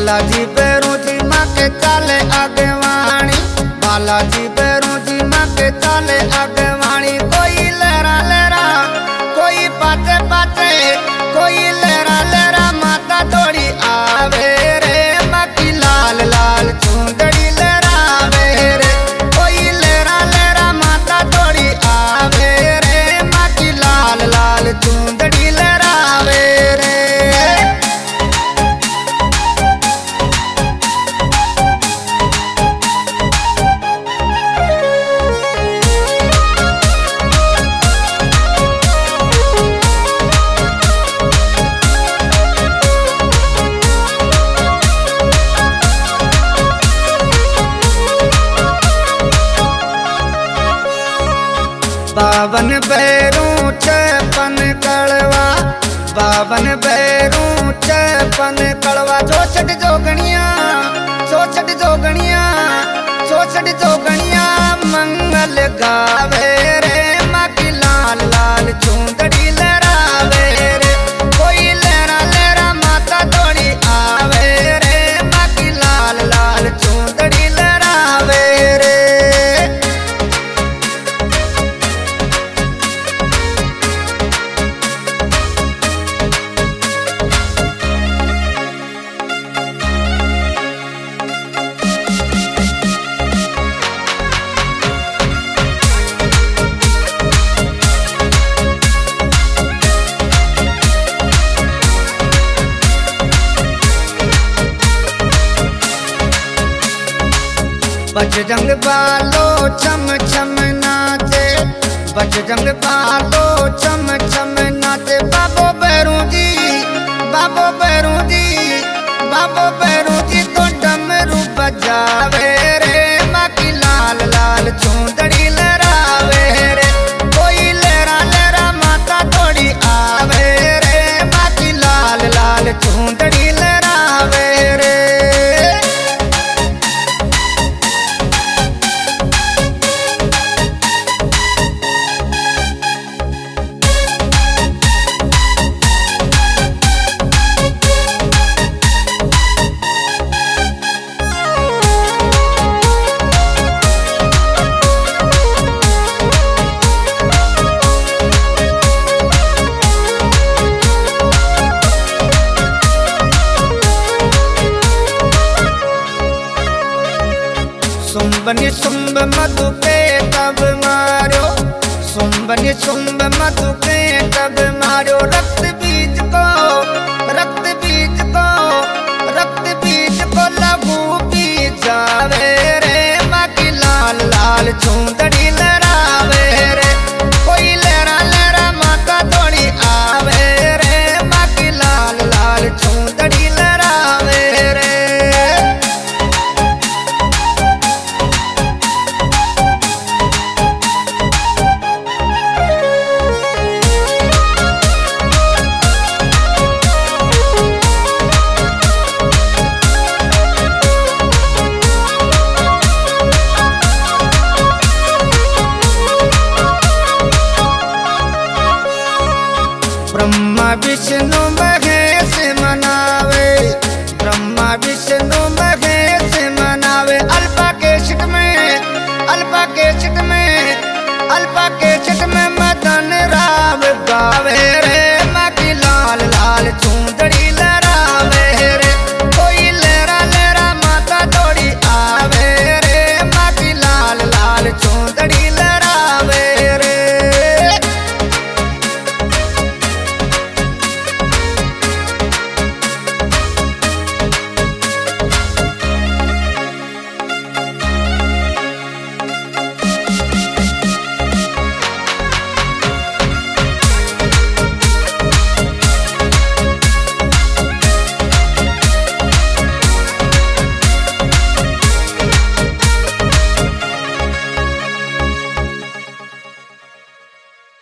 बालाजी बैरू जी माँ के चाले आगवाणी, बालाजी बैरू जी माँ के चाले आगवाणी। कोई लहरा लहरा कोई पाचे पाचे, कोई लहरा लहरा माता दौड़ी आवे रे। माँ की लाल लाल चूंदड़ी लहरावे रे। कोई लहरा लहरा माता दौड़ी आवे रे। माँ की लाल लाल चूंदड़ी लहरावे रे। बावन बैरू चपन कड़वा, बावन बैरू चपन कड़वा। चौसठ जोगणिया, चौसठ जोगणिया, चौसठ जोगणिया मंगल गावे रे। माँ की लाल लाल चूंदड़ी लहरावे रे। कोई लहरा लहरा माता दौड़ी आवे रे। माँ की लाल लाल चूंदड़ी लहरावे रे। बजरंग बालो छम छम नाचे, बजरंग बालो छम छम नाचे। बाबो बैरू जी, बाबो बैरू जी, बाबो बैरू जी तो डमरू बजावे रे। माँ की लाल लाल चूंदड़ी लहरावे रे। कोई लहरा लहरा माता दौड़ी आवे रे। माँ की लाल लाल चूंदड़ी लहरावे रे। सुम्बनि सुम्ब मधु के तब मारो, सुम्बनि सुम्ब मधु के तब मारो। रक्त बीज को, रक्त बीज को, रक्त बीज को लहू पी जावे रे। माँ की लाल लाल चूंदड़ी लहरावे रे। कोई लहरा लहरा माता दौड़ी आवे रे। माँ की लाल लाल चूंदड़ी लहरावे रे। ब्रह्मा विष्णु